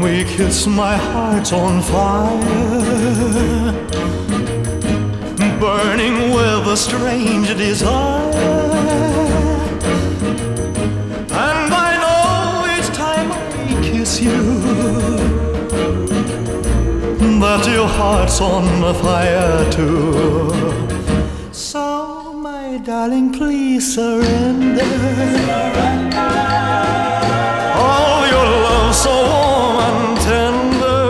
we kiss, my heart's on fire, burning with a strange desire. And I know each time I kiss you that your heart's on fire too. So, my darling, please surrender. Oh, your love so warm and tender.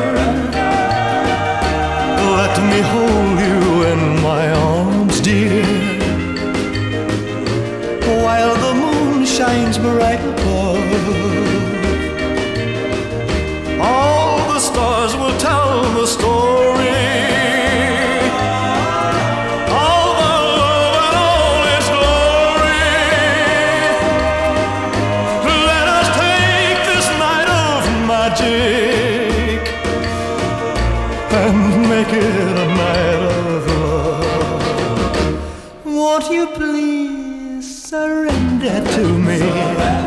Let me hold you in my arms, dear, while the moon shines bright above. All the stars will tell the story. And make it a night of love. Won't you please surrender to me?